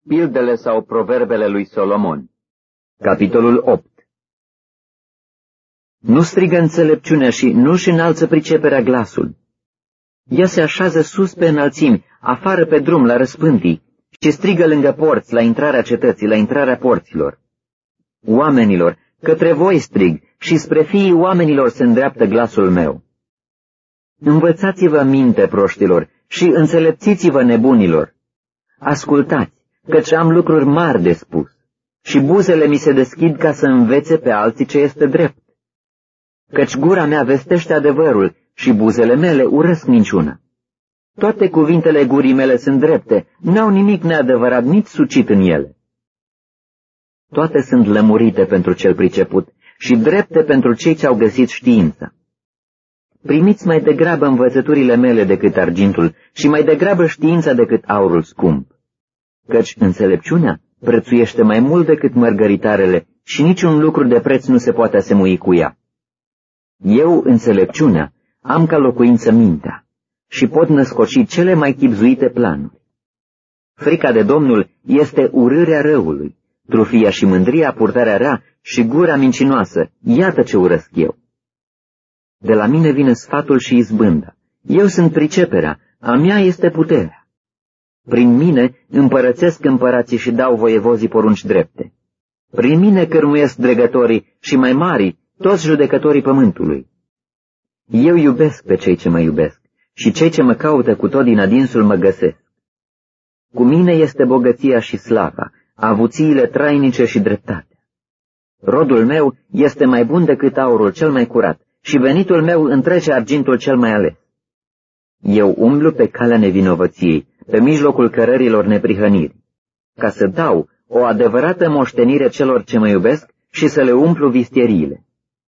Pildele sau proverbele lui Solomon. Capitolul 8. Nu strigă înțelepciunea și nu-și înalță priceperea glasul. Ea se așează sus pe înălțimi, afară pe drum, la răspântii, și strigă lângă porți, la intrarea cetății, la intrarea porților. Oamenilor, către voi strig, și spre fiii oamenilor se îndreaptă glasul meu. Învățați-vă minte, proștilor, și înțelepțiți-vă nebunilor. Ascultați, căci am lucruri mari de spus, și buzele mi se deschid ca să învețe pe alții ce este drept. Căci gura mea vestește adevărul și buzele mele urăsc minciuna. Toate cuvintele gurii mele sunt drepte, n-au nimic neadevărat, nici sucit în ele. Toate sunt lămurite pentru cel priceput și drepte pentru cei ce au găsit știința. Primiți mai degrabă învățăturile mele decât argintul și mai degrabă știința decât aurul scump. Căci înțelepciunea prețuiește mai mult decât mărgăritarele și niciun lucru de preț nu se poate asemui cu ea. Eu, înțelepciunea, am ca locuință mintea și pot născoci cele mai chibzuite planuri. Frica de Domnul este urârea răului, trufia și mândria purtarea rea și gura mincinoasă, iată ce urăsc eu. De la mine vine sfatul și izbânda, eu sunt priceperea, a mea este puterea. Prin mine împărățesc împărații și dau voievozii porunci drepte. Prin mine cărmuiesc dregătorii și mai mari, toți judecătorii pământului. Eu iubesc pe cei ce mă iubesc și cei ce mă caută cu tot din adinsul mă găsesc. Cu mine este bogăția și slava, avuțiile trainice și dreptatea. Rodul meu este mai bun decât aurul cel mai curat și venitul meu întrece argintul cel mai ales. Eu umblu pe calea nevinovăției, pe mijlocul cărărilor neprihănirii, ca să dau o adevărată moștenire celor ce mă iubesc și să le umplu vistieriile.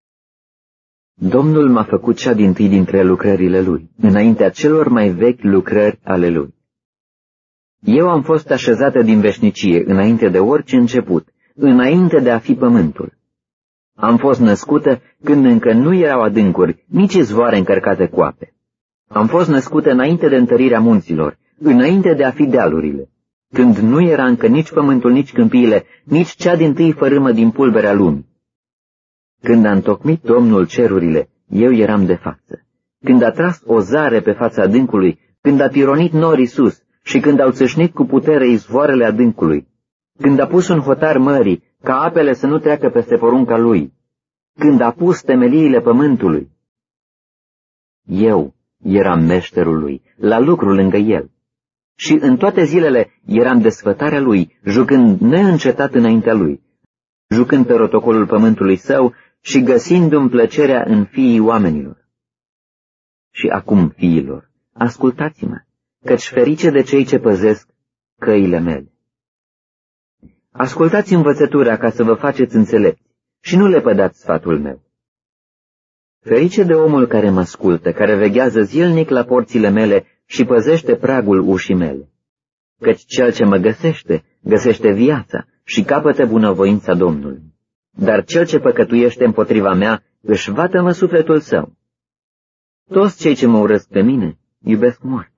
Domnul m-a făcut cea dintâi dintre lucrările Lui, înaintea celor mai vechi lucrări ale Lui. Eu am fost așezată din veșnicie, înainte de orice început, înainte de a fi pământul. Am fost născută când încă nu erau adâncuri, nici izvoare încărcate cu ape. Am fost născută înainte de întărirea munților, înainte de a fi dealurile, când nu era încă nici pământul, nici câmpiile, nici cea dintâi fărâmă din pulberea lumii. Când a întocmit Domnul cerurile, eu eram de față. Când a tras o zare pe fața adâncului, când a pironit norii sus și când au țâșnit cu putere izvoarele adâncului, când a pus un hotar mării, ca apele să nu treacă peste porunca Lui, când a pus temeliile pământului. Eu eram meșterul Lui, la lucru lângă El. Și în toate zilele eram desfătarea Lui, jucând neîncetat înaintea Lui, jucând pe rotocolul pământului Său și găsindu-mi plăcerea în fiii oamenilor. Și acum, fiilor, ascultați-mă, căci ferice de cei ce păzesc căile mele. Ascultați învățătura ca să vă faceți înțelepți și nu le pădați sfatul meu. Ferice de omul care mă ascultă, care veghează zilnic la porțile mele și păzește pragul ușii mele. Căci cel ce mă găsește, găsește viața și capătă bunăvoința Domnului. Dar cel ce păcătuiește împotriva mea își vatămă sufletul său. Toți cei ce mă urăsc pe mine iubesc moartea.